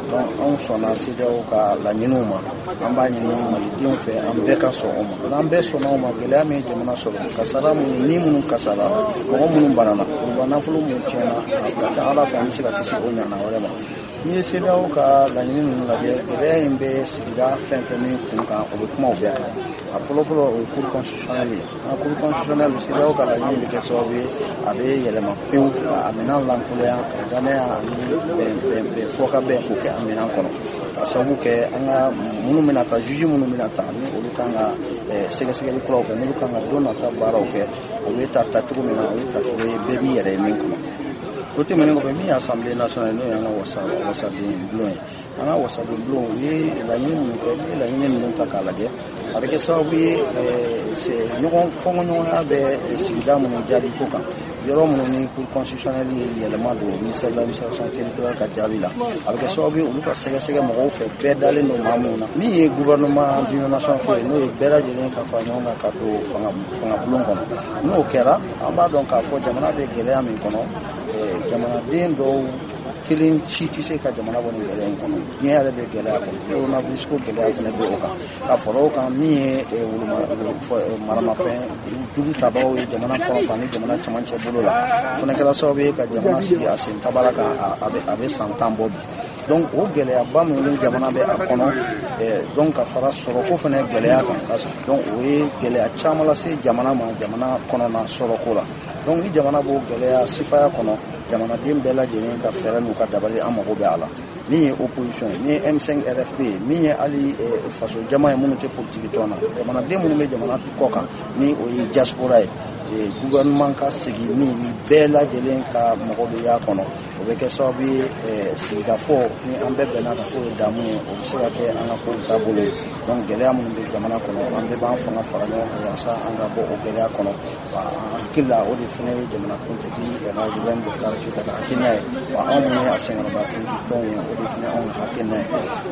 donc anw sɔnna CEDEAO ka laɲiniw ma an b'a ɲini malidenw fɛ an bɛɛ ka sɔn o ma n'an bɛɛ sɔnna o ma gɛlɛya min jamana sɔrɔ kasara minnu kasara mɔgɔ minnu banana foroba nafolo minnu tiɲɛna a ka ala fɛ an bɛ se ka kisi o ɲana wɛrɛ ma n'i ye CEDEAO ka laɲini ninnu lajɛ gɛlɛya in bɛ sigida fɛn fɛn min kun kan o bɛ kuma o bɛɛ kan a fɔlɔfɔlɔ o ye cour constitutionnelle ye an ka cour constitutionnelle CEDEAO ka laɲini bɛ kɛ sababu ye a bɛ yɛlɛma pewu ka minɛn lankolonya ka danaya ani fɔ ka bɛn k'o kɛ a minɛn kɔnɔ ka sababu kɛ an ka minnu bɛna ta juge minnu bɛna ta ni olu kan ka sɛgɛsɛgɛli kuraw kɛ n'olu kan ka don nata baaraw kɛ o bɛ ta cogo min na o ye tacogo ye bɛɛ b'i yɛrɛ ye min kɔnɔ o tɛmɛnen kɔfɛ min ye Assemblée nationale n'o ye an ka wasaden bulon ye an ka wasaden bulon u ye laɲini minnu kɛ ni laɲini ninnu ta k'a lajɛ a bɛ kɛ sababu ye fɔɲɔgɔnya bɛ sigida minnu jaabi ko kan yɔrɔ minnu ni cour constitutionnelle ye yɛlɛma don ministère de l'administration territoriale ka jaabi la a bɛ kɛ sababu ye olu ka sɛgɛsɛgɛ mɔgɔw fɛ bɛɛ dalen don maa minnu na min ye gouvernement d'union nationale ko ye n'o ye bɛɛ lajɛlen ka fara ɲɔgɔn kan ka don fanga bulon kɔnɔ n'o kɛra an b'a dɔn k'a fɔ jamana bɛ gɛlɛya min kɔnɔ jamanaden dɔw kelen ci tɛ se ka jamana bɔ nin gɛlɛya in kɔnɔ diɲɛ yɛrɛ bɛ gɛlɛya kɔnɔ coronavirus ko gɛlɛya fana bɛ o kan ka fara o kan min ye maramafɛn jugu tabaw ye jamana kɔnɔ ni jamana cɛmancɛ bolo la o fana kɛra sababu ye ka jamana sigi a sen tabara kan a bɛ san 10 bɔ bi donc o gɛlɛyaba minnu jamana bɛ a kɔnɔ donc ka fara sɔrɔko fana gɛlɛya kan donc o ye gɛlɛya caman lase jamana ma jamana kɔnɔna sɔrɔko la donc ni jamana b'o gɛlɛya sifaya kɔnɔ jamanaden bɛɛ lajɛlen ka fɛɛrɛ n'u ka dabali an mago bɛ a la min ye opposition ye min ye M5 RFP ye min ye hali faso jama ye minnu tɛ politiki tɔn na jamanaden minnu bɛ jamana kɔ kan ni o ye diaspora ye gouvernement ka segin min ni bɛɛ lajɛlen ka mago bɛ y'a kɔnɔ o bɛ kɛ sababu ye sigikafɔ ni an bɛɛ bɛnna ka k'o ye damu ye o bɛ se ka kɛ an ka kow taabolo ye donc gɛlɛya minnu bɛ jamana kɔnɔ an bɛɛ b'an fanga fara ɲɔgɔn kan yaasa an ka bɔ o gɛlɛya kɔnɔ wa an hakili la o de fana ye jamanakuntigi Ibrahim Boubacar Keïta ka hakilina ye wa anw minnu ye a sɛgɛnnabaatɔ ye o de fana anw hakilina ye